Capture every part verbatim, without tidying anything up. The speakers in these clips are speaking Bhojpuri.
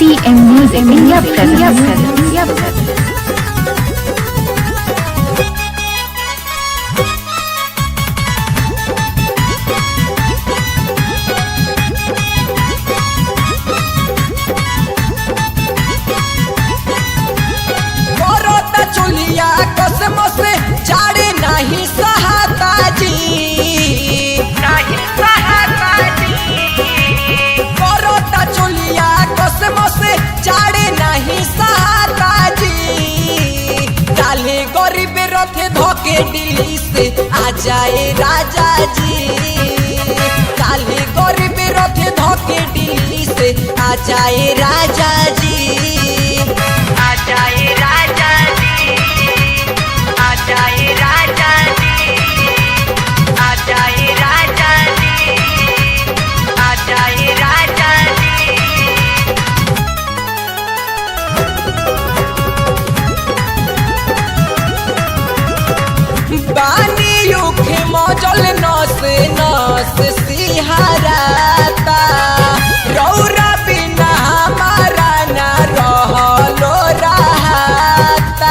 C M Music India presents. India presents. चुलिया कसम से जाड़े नहीं सहाता जी नहीं सहाता जी करोता चुलिया कसम से जाड़े नहीं सहाता जी डाले गरीब रथे धोके दिल्ली से आ जाए राजा जी डाले गरीब रथे धोके दिल्ली से आ जाए राजा जी आ जाए राजा आजाए राजा जी आजाए राजा जी आजाए राजा जी बानी युखे मौजल नस नस सिहराता रौरा बिना हमारा ना रहलो रहता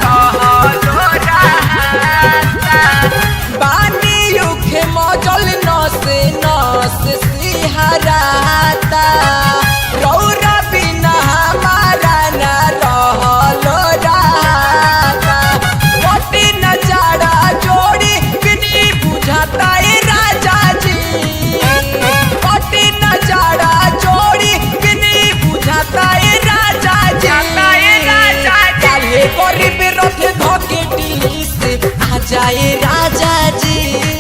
मौजल नस नस सिहराता रौरा बिना हमारा ना रहलो रहता मोटी नजारा जोड़ी बिनी बुझाता ए राजा जी मोटी नजारा जोड़ी बिनी बुझाता ए राजा जी काले गरीब रथ धोके दिल्ली से आ जाए राजा जी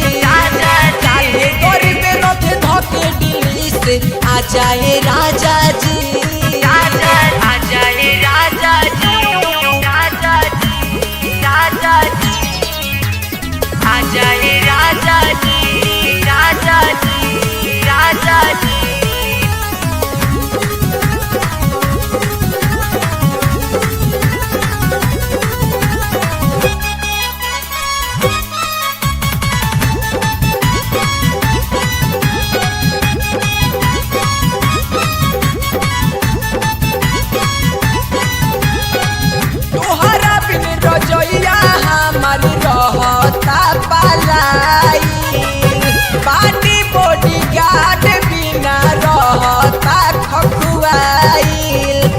आ जाए राजा जी राजा आ जाए राजा जी राजा जी राजा जी आ जाए राजा जी राजा जी राजा जी पार्टी बॉडी गार्ड बिना रहता खखुआइल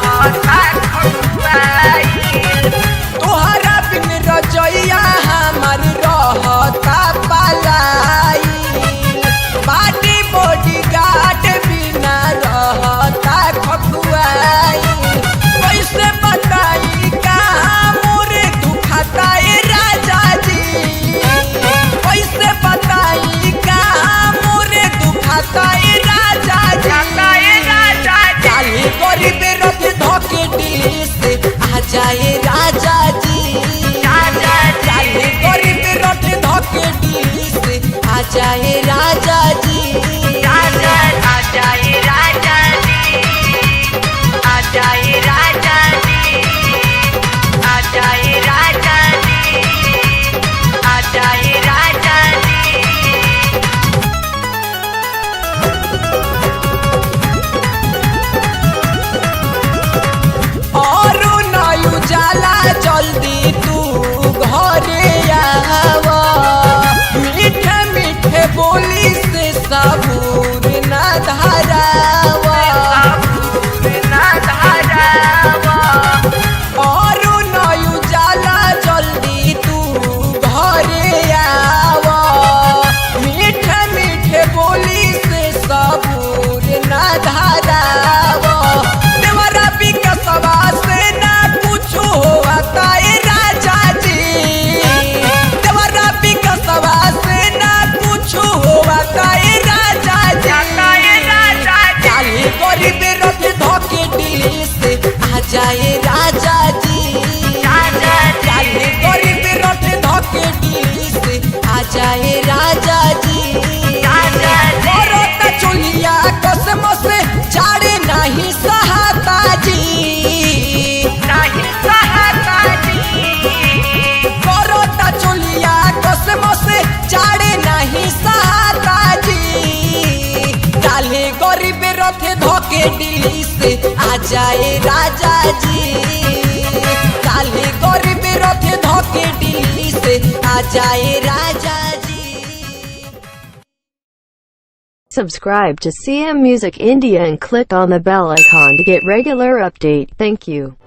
तोहरा बिन रजैया हमार रहता पलाइल पार्टी बॉडी गार्ड बिना रहता खखुआइल कैसे बताई का मोर दुखाता ए राजा जी कैसे बताई का मोरे दुखाता ए राजा जी काली गरीब रथ धोके दिल्ली से आ जाए राजा जी काली गरीब रथ धोके दिल्ली से आ जाए राजा जी आ जाए राजा जी आ जाए राजा जी आ जाए राजा जी आ जाए राजा जल्दी तू घरे आवा मीठे मीठे बोली से सबूर न धरावा और नयू जाला जल्दी तू घरे आवा मीठे मीठे बोली से सबूर न धरावा देवरा बिकसवा से ना कुछ होता ए राजा जी देवरा बिकसवा से ना कुछ होता ए राजा जी धके दिल्ली से आ जाए राजा जी। काली गरीब रथ धके दिल्ली से आ जाए राजा जी। Subscribe to C M Music India and click on the bell icon to get regular update. Thank you.